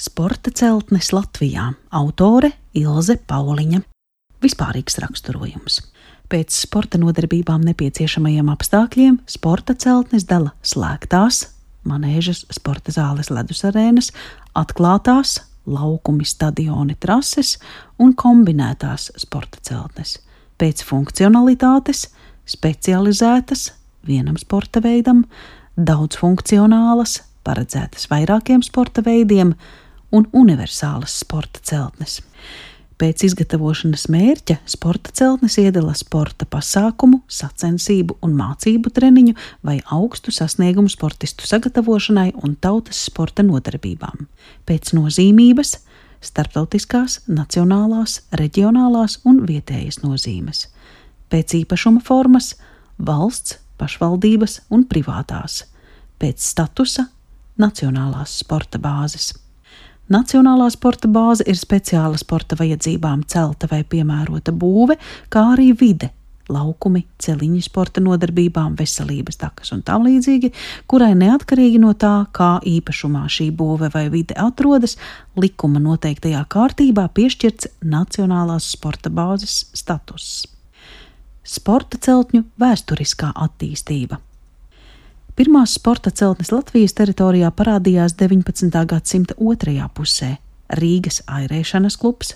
Sporta celtnes Latvijā. Autore Ilze Pauliņa. Vispārīgs raksturojums. Pēc sporta nodarbībām nepieciešamajiem apstākļiem sporta celtnes dala slēgtās, manēžas, sporta zāles, ledus arēnas, atklātās, laukumi, stadioni, trases un kombinētās sporta celtnes. Pēc funkcionalitātes specializētas vienam sporta veidam, daudzfunkcionālas, paredzētas vairākiem sporta veidiem un universālas sporta celtnes. Pēc izgatavošanas mērķa sporta celtnes iedala sporta pasākumu, sacensību un mācību treniņu vai augstu sasniegumu sportistu sagatavošanai un tautas sporta nodarbībām. Pēc nozīmības starptautiskās, nacionālās, reģionālās un vietējas nozīmes. Pēc īpašuma formas valsts, pašvaldības un privātās. Pēc statusa nacionālās sporta bāzes. Nacionālā sporta bāze ir speciāla sporta vajadzībām celta vai piemērota būve, kā arī vide, laukumi, celiņi sporta nodarbībām, veselības takas un tam līdzīgi, kurai neatkarīgi no tā, kā īpašumā šī būve vai vide atrodas, likuma noteiktajā kārtībā piešķirts nacionālās sporta bāzes statuss. Sporta celtņu vēsturiskā attīstība. Pirmās sporta celtnes Latvijas teritorijā parādījās 19. gadsimta otrajā pusē. Rīgas airēšanas klubs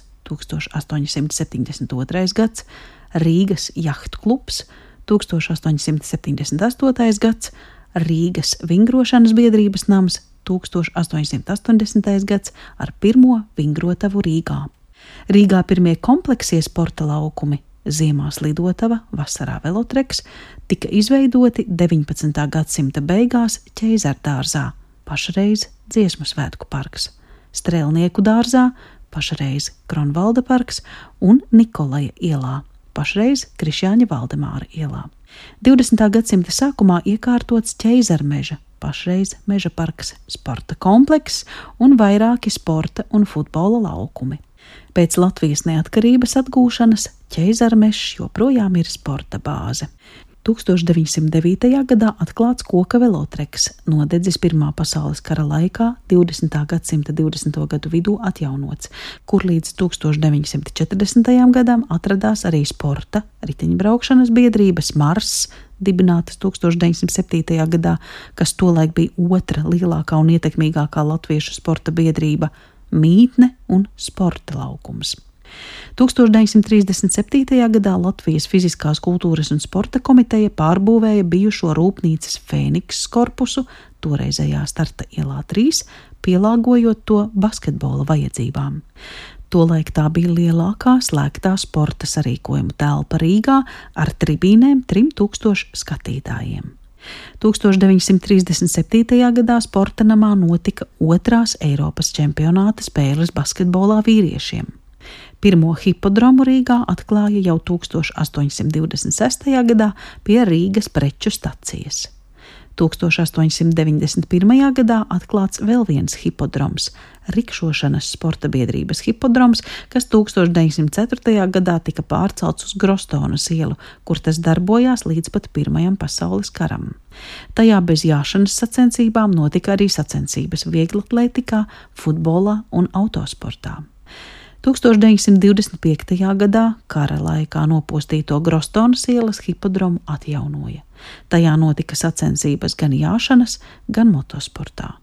1872. gads, Rīgas jahtu klubs 1878. gads, Rīgas vingrošanas biedrības nams 1880. gads ar pirmo vingrotavu Rīgā. Rīgā pirmie kompleksie sporta laukumi ziemās lidotava, vasarā velotreks, tika izveidoti 19. gadsimta beigās Ķeizardārzā, pašreiz Dziesmu svētku parks, Strēlnieku dārzā, pašreiz Kronvalda parks un Nikolaja ielā, pašreiz Krišjāņa Valdemāra ielā. 20. gadsimta sākumā iekārtots Ķeizarmeža, pašreiz Meža parks, sporta komplekss un vairāki sporta un futbola laukumi. Pēc Latvijas neatkarības atgūšanas Ķeizarmežs joprojām ir sporta bāze. 1909. gadā atklāts koka velotreks, nodedzis Pirmā pasaules kara laikā 20. gadsimta 20. gadu vidū atjaunots, kur līdz 1940. gadam atradās arī sporta riteņbraukšanas biedrības Mars, dibinātas 1907. gadā, kas tolaik bija otra lielākā un ietekmīgākā latviešu sporta biedrība, Mītne un sporta laukums. 1937. gadā Latvijas fiziskās kultūras un sporta komiteja pārbūvēja bijušo rūpnīcas Fēniks korpusu toreizējā Starta ielā 3, pielāgojot to basketbola vajadzībām. Tolaik tā bija lielākā slēgtā sporta sarīkojuma telpa Rīgā ar tribīnēm 3000 skatītājiem. 1937. gadā sporta namā notika otrās Eiropas čempionāta spēles basketbolā vīriešiem. Pirmo hipodromu Rīgā atklāja jau 1826. gadā pie Rīgas preču stacijas. 1891. gadā atklāts vēl viens hipodroms, rikšošanas sporta biedrības hipodroms, kas 1904. gadā tika pārcelts uz Grostonas ielu, kur tas darbojās līdz pat Pirmajam pasaules karam. Tajā bez jāšanas sacensībām notika arī sacensības vieglatlētikā, futbolā un autosportā. 1925. gadā kara laikā nopostīto Grostonas ielas hipodromu atjaunoja. Tajā notika sacensības gan jāšanas, gan motosportā.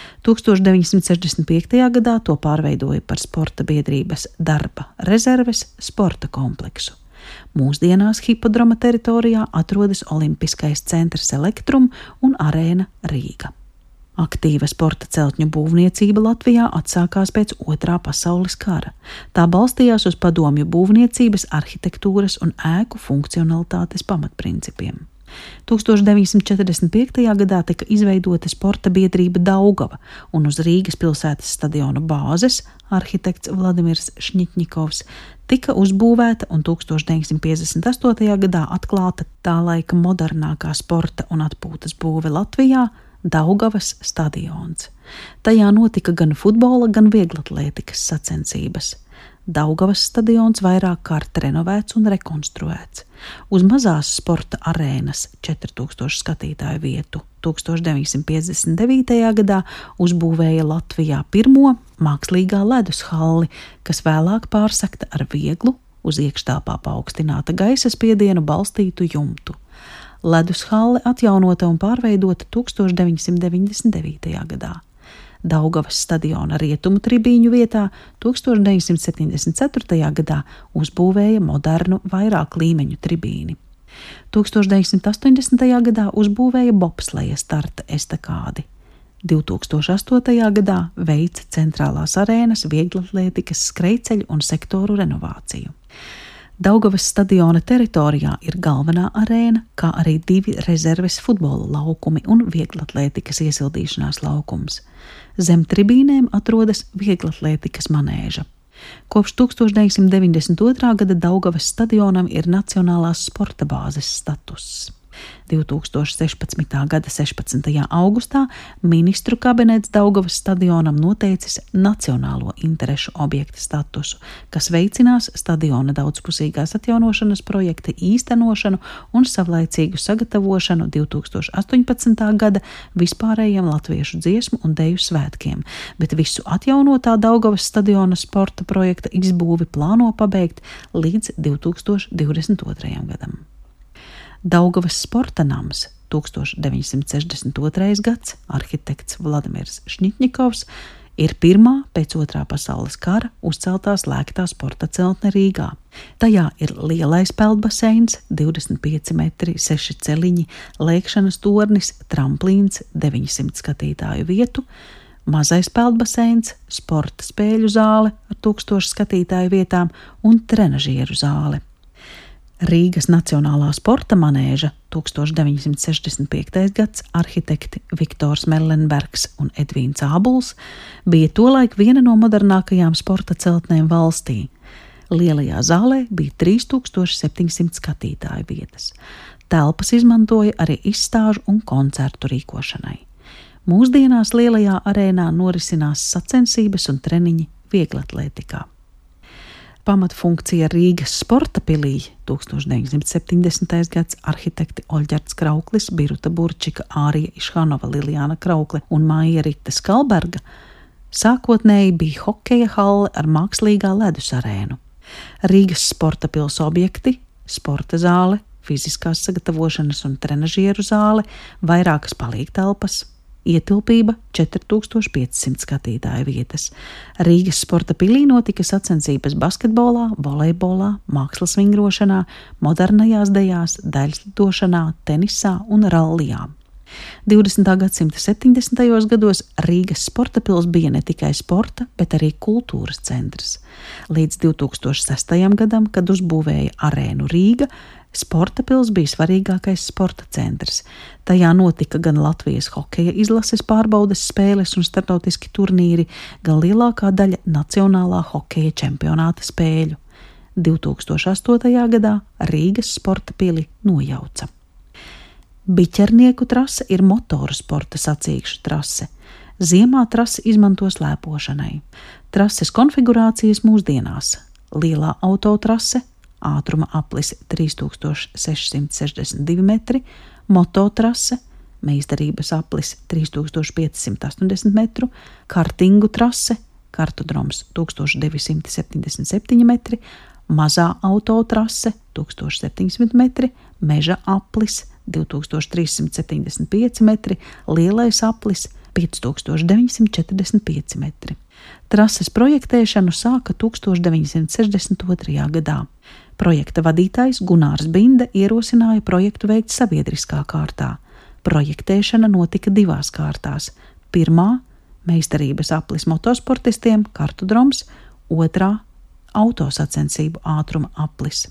1965. gadā to pārveidoja par sporta biedrības darba rezerves sporta kompleksu. Mūsdienās hipodroma teritorijā atrodas Olimpiskais centrs Elektrum un arēna Rīga. Aktīva sporta celtņu būvniecība Latvijā atsākās pēc Otrā pasaules kara. Tā balstījās uz padomju būvniecības, arhitektūras un ēku funkcionalitātes pamatprincipiem. 1945. gadā tika izveidota sporta biedrība Daugava un uz Rīgas pilsētas stadiona bāzes arhitekts Vladimirs Šņitņikovs tika uzbūvēta un 1958. gadā atklāta tā laika modernākā sporta un atpūtas būve Latvijā – Daugavas stadions. Tajā notika gan futbola, gan vieglatlētikas sacensības. Daugavas stadions vairāk kārt renovēts un rekonstruēts. Uz mazās sporta arēnas 4000 skatītāju vietu 1959. gadā uzbūvēja Latvijā pirmo mākslīgā ledus halli, kas vēlāk pārsegta ar vieglu, uz iekštelpā paaugstināta gaisa spiedienu balstītu jumtu. Ledus halle atjaunota un pārveidota 1999. gadā. Daugavas stadiona rietumu tribīņu vietā 1974. gadā uzbūvēja modernu vairāk līmeņu tribīni. 1980. gadā uzbūvēja bobsleja starta estakādi. 2008. gadā veica centrālās arēnas vieglatlētikas skrejceļu un sektoru renovāciju. Daugavas stadiona teritorijā ir galvenā arēna, kā arī 2 rezerves futbola laukumi un vieglatlētikas iesildīšanās laukums. Zem tribīnēm atrodas vieglatlētikas manēža. Kopš 1992. gada Daugavas stadionam ir nacionālās sporta bāzes statuss. 2016. gada 16. augustā ministru kabinets Daugavas stadionam noteicis nacionālo interešu objekta statusu, kas veicinās stadiona daudzpusīgās atjaunošanas projekta īstenošanu un savlaicīgu sagatavošanu 2018. gada vispārējiem latviešu dziesmu un deju svētkiem, bet visu atjaunotā Daugavas stadiona sporta projekta izbūvi plāno pabeigt līdz 2022. gadam. Daugavas sporta nams 1962. gads, arhitekts Vladimirs Šņitņikovs, ir pirmā pēc Otrā pasaules kara uzceltā slēgtā sporta celtne Rīgā. Tajā ir lielais peldbaseins, 25 metri, 6 celiņi, lēkšanas tornis, tramplīns, 900 skatītāju vietu, mazais peldbaseins, sporta spēļu zāle ar 1000 skatītāju vietām un trenažieru zāle. Rīgas Nacionālā sporta manēža 1965. gads, arhitekti Viktors Mellenbergs un Edvīns Ābuls, bija tolaik viena no modernākajām sporta celtnēm valstī. Lielajā zālē bija 3700 skatītāju vietas. Telpas izmantoja arī izstāžu un koncertu rīkošanai. Mūsdienās lielajā arēnā norisinās sacensības un treniņi vieglatlētikā. Pamatfunkcija Rīgas sporta pilī 1970. gads, arhitekti Oļģerts Krauklis, Biruta Burčika, Ārija Išhanova, Liljāna Kraukle un Maija Rita Skalberga sākotnēji bija hokeja halle ar mākslīgā ledus arēnu. Rīgas sporta pils objekti, sporta zāle, fiziskās sagatavošanas un trenažieru zāle, vairākas palīgtelpas, ietilpība 4500 skatītāju vietas. Rīgas sporta pilī notika sacensības basketbolā, volejbolā, mākslas vingrošanā, modernajās dejās, daļslidošanā, tenisā un rallijā. 20. gadsimta 70. gados Rīgas sporta pils bija ne tikai sporta, bet arī kultūras centrs. Līdz 2006. gadam, kad uzbūvēja arēnu Rīga, sporta pils bija svarīgākais sporta centrs. Tajā notika gan Latvijas hokeja izlases pārbaudes spēles un starptautiski turnīri, gan lielākā daļa nacionālā hokeja čempionāta spēļu. 2008. gadā Rīgas sporta pili nojauca. Biķernieku trase ir motoru sporta sacīkšu trase. Ziemā trasi izmanto slēpošanai. Trases konfigurācijas mūsdienās: lielā autotrase, ātruma aplis 3662 metri, mototrase, meistarības aplis 3580 metru, kartingu trase, kartodroms 1277 metri, mazā autotrase 1700 metri, meža aplis 2375 metri, lielais aplis 5945 metri. Trases projektēšanu sāka 1962. gadā. Projekta vadītājs Gunārs Binde ierosināja projektu veikt sabiedriskā kārtā. Projektēšana notika 2 kārtās. Pirmā – meistarības aplis motosportistiem, kartodroms, otrā – autosacensību ātruma aplis.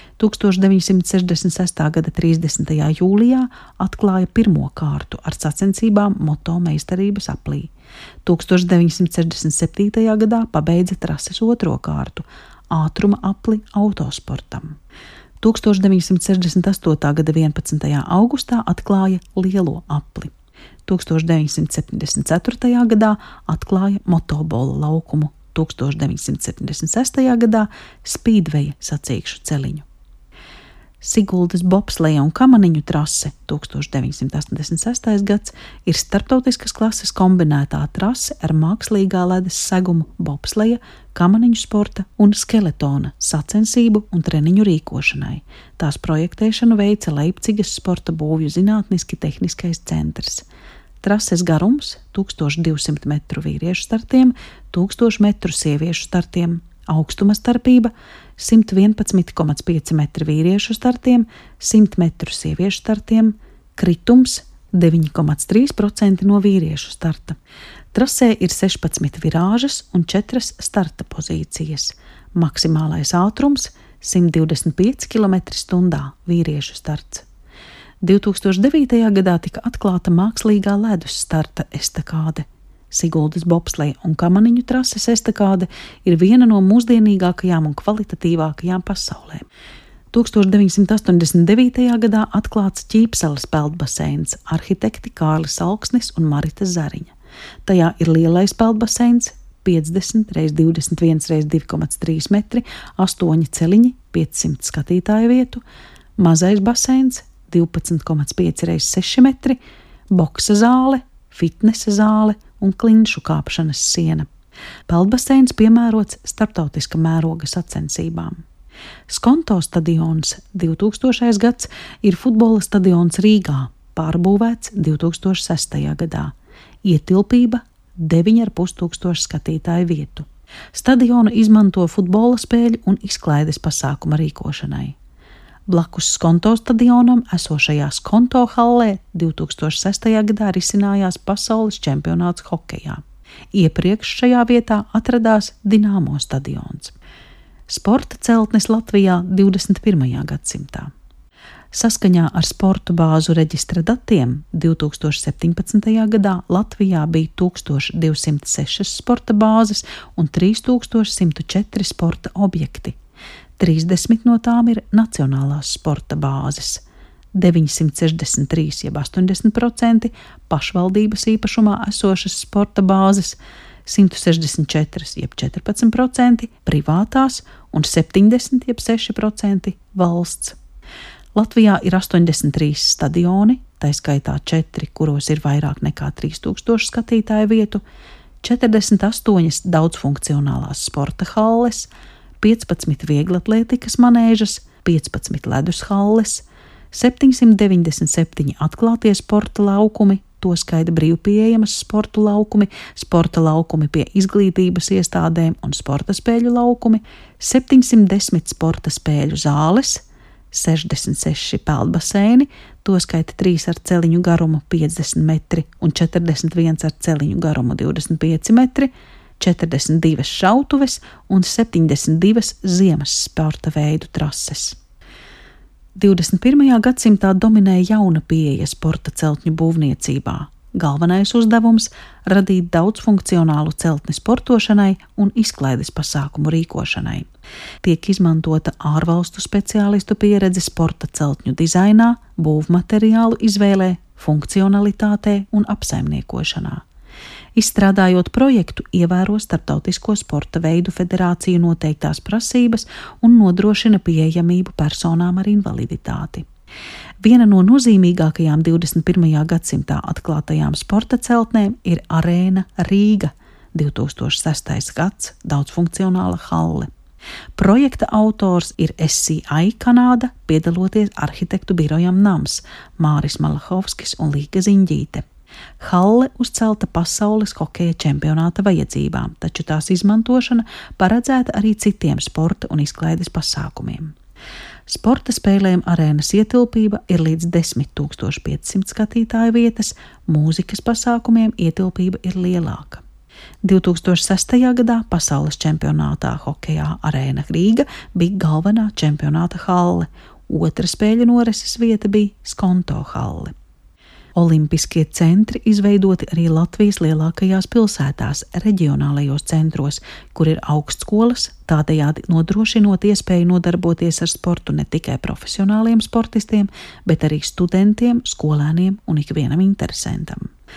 1966. gada 30. jūlijā atklāja pirmo kārtu ar sacensībām moto meistarības aplī. 1967. gadā pabeidza trases otro kārtu – ātruma apli autosportam. 1968. gada 11. augustā atklāja lielo apli. 1974. gadā atklāja motobola laukumu. 1976. gadā spīdveja sacīkšu celiņu. Siguldas bobsleja un kamaniņu trase 1986. gads ir starptautiskas klases kombinētā trase ar mākslīgā ledus segumu bobsleja, kamaniņu sporta un skeletona sacensību un treniņu rīkošanai. Tās projektēšanu veica Leipcigas sporta būvju zinātniski tehniskais centrs. Trases garums 1200 metru vīriešu startiem, 1000 metru sieviešu startiem, augstuma starpība 111,5 metri vīriešu startiem, 100 metru sieviešu startiem, kritums 9,3% no vīriešu starta. Trasē ir 16 virāžas un 4 starta pozīcijas. Maksimālais ātrums 125 km/h vīriešu starts. 2009. gadā tika atklāta mākslīgā ledus starta estakāde. Siguldas bobsleja un kamaniņu trases estakāde ir viena no mūsdienīgākajām un kvalitatīvākajām pasaulē. 1989. gadā atklāts Ķīpseles peldbaseins, arhitekti Kārlis Alksnis un Marita Zariņa. Tajā ir lielais peldbaseins 50 x 21 x 2,3 metri, 8 celiņi, 500 skatītāju vietu, mazais baseins 12,5 x 6 metri, boksa zāle, fitnesa zāle un klinšu kāpšanas siena. Peldbaseins piemērots starptautiska mēroga sacensībām. Skonto stadions 2000. gads ir futbola stadions Rīgā, pārbūvēts 2006. gadā. Ietilpība 9,500 skatītāju vietu. Stadionu izmanto futbola spēļu un izklaides pasākuma rīkošanai. Blakus Skonto stadionam esošajā Skonto hallē 2006. gadā risinājās pasaules čempionāts hokejā. Iepriekš šajā vietā atradās Dinamo stadions. Sporta celtnes Latvijā 21. gadsimtā. Saskaņā ar sporta bāzu reģistra datiem 2017. gadā Latvijā bija 1206 sporta bāzes un 3104 sporta objekti. 30 no tām ir nacionālās sporta bāzes, 963 jeb 80% pašvaldības īpašumā esošas sporta bāzes, 164 jeb 14% privātās un 70 jeb 6% valsts. Latvijā ir 83 stadioni, tai skaitā 4, kuros ir vairāk nekā 3000 skatītāju vietu, 48 daudzfunkcionālās sporta halles, 15 vieglatlētikas manēžas, 15 ledus halles, 797 atklātie sporta laukumi, to skaita brīvpieejamas sporta laukumi pie izglītības iestādēm un sporta spēļu laukumi, 710 sporta spēļu zāles, 66 peldbaseini, to skaita 3 ar celiņu garumu 50 metri un 41 ar celiņu garumu 25 metri, 42 šautuves un 72 ziemas sporta veidu trases. 21. gadsimtā dominē jauna pieeja sporta celtņu būvniecībā. Galvenais uzdevums – radīt daudzfunkcionālu celtni sportošanai un izklaides pasākumu rīkošanai. Tiek izmantota ārvalstu speciālistu pieredze sporta celtņu dizainā, būvmateriālu izvēlē, funkcionalitātē un apsaimniekošanā. Izstrādājot projektu, ievēro Starptautisko sporta veidu federāciju noteiktās prasības un nodrošina pieejamību personām ar invaliditāti. Viena no nozīmīgākajām 21. gadsimtā atklātajām sporta celtnēm ir Arēna Rīga, 2006. gads, daudzfunkcionāla halle. Projekta autors ir SCI Kanāda, piedaloties arhitektu birojam Nams, Māris Malahovskis un Līga Ziņģīte. Halle uzcelta pasaules hokeja čempionāta vajadzībām, taču tās izmantošana paredzēta arī citiem sporta un izklaides pasākumiem. Sporta spēlēm arēnas ietilpība ir līdz 10,500 skatītāju vietas, mūzikas pasākumiem ietilpība ir lielāka. 2006. gadā pasaules čempionātā hokejā Arēna Rīga bija galvenā čempionāta halle, otra spēļu norises vieta bija Skonto halle. Olimpiskie centri izveidoti arī Latvijas lielākajās pilsētās, reģionālajos centros, kur ir augstskolas, tādējādi nodrošinot iespēju nodarboties ar sportu ne tikai profesionāliem sportistiem, bet arī studentiem, skolēniem un ikvienam interesantam.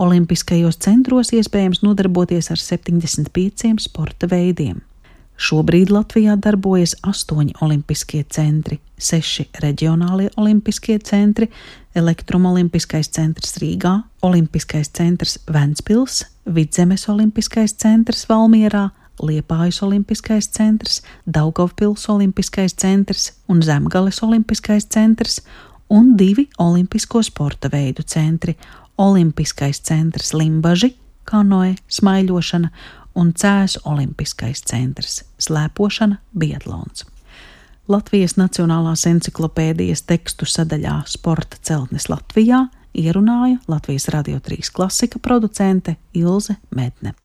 Olimpiskajos centros iespējams nodarboties ar 75 sporta veidiem. Šobrīd Latvijā darbojas 8 olimpiskie centri, 6 reģionālie olimpiskie centri, Elektromolimpiskais centrs Rīgā, Olimpiskais centrs Ventspils, Vidzemes olimpiskais centrs Valmierā, Liepājas olimpiskais centrs, Daugavpils olimpiskais centrs un Zemgales olimpiskais centrs un 2 olimpisko sporta veidu centri – Olimpiskais centrs Limbaži, kanoe, smaiļošana un Cēsu olimpiskais centrs – slēpošana, biatlons. Latvijas Nacionālās enciklopēdijas tekstu sadaļā Sporta celtnes Latvijā ierunāja Latvijas Radio 3 klasika producente Ilze Medne.